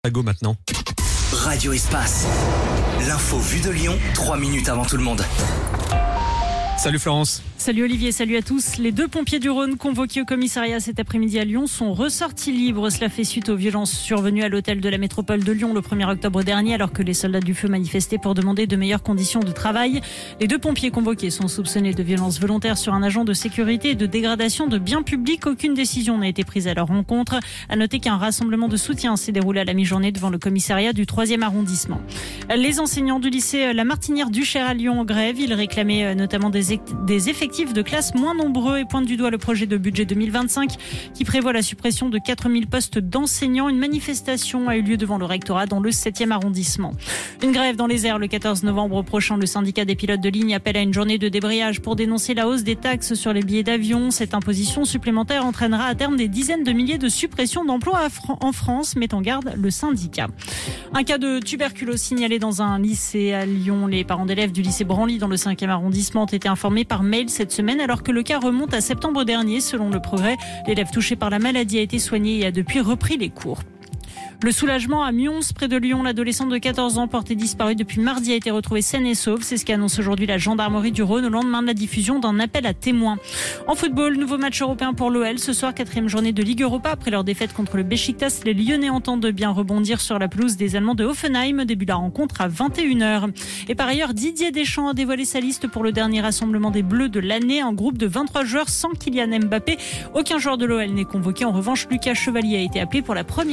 À go maintenant. Radio Espace. L'info vue de Lyon, 3 minutes avant tout le monde. Salut Florence. Salut Olivier, salut à tous. Les 2 pompiers du Rhône convoqués au commissariat cet après-midi à Lyon sont ressortis libres. Cela fait suite aux violences survenues à l'hôtel de la métropole de Lyon le 1er octobre dernier, alors que les soldats du feu manifestaient pour demander de meilleures conditions de travail. Les 2 pompiers convoqués sont soupçonnés de violences volontaires sur un agent de sécurité et de dégradation de biens publics. Aucune décision n'a été prise à leur rencontre. À noter qu'un rassemblement de soutien s'est déroulé à la mi-journée devant le commissariat du 3e arrondissement. Les enseignants du lycée La Martinière du Cher à Lyon en grève. Ils réclamaient notamment des effectifs de classe moins nombreux et pointent du doigt le projet de budget 2025 qui prévoit la suppression de 4000 postes d'enseignants. Une manifestation a eu lieu devant le rectorat dans le 7e arrondissement. Une grève dans les airs le 14 novembre prochain. Le syndicat des pilotes de ligne appelle à une journée de débrayage pour dénoncer la hausse des taxes sur les billets d'avion. Cette imposition supplémentaire entraînera à terme des dizaines de milliers de suppressions d'emplois en France, met en garde le syndicat. Un cas de tuberculose signalé dans un lycée à Lyon. Les parents d'élèves du lycée Branly dans le 5e arrondissement ont été informés par mail cette semaine, alors que le cas remonte à septembre dernier. Selon Le Progrès, l'élève touché par la maladie a été soigné et a depuis repris les cours. Le soulagement à Mions, près de Lyon. L'adolescente de 14 ans portée disparue depuis mardi a été retrouvée saine et sauve. C'est ce qu'annonce aujourd'hui la gendarmerie du Rhône au lendemain de la diffusion d'un appel à témoins. En football, nouveau match européen pour l'OL. Ce soir, 4e journée de Ligue Europa. Après leur défaite contre le Beşiktaş, les Lyonnais entendent bien rebondir sur la pelouse des Allemands de Hoffenheim. Début de la rencontre à 21h. Et par ailleurs, Didier Deschamps a dévoilé sa liste pour le dernier rassemblement des Bleus de l'année. Un groupe de 23 joueurs sans Kylian Mbappé. Aucun joueur de l'OL n'est convoqué. En revanche, Lucas Chevalier a été appelé pour la première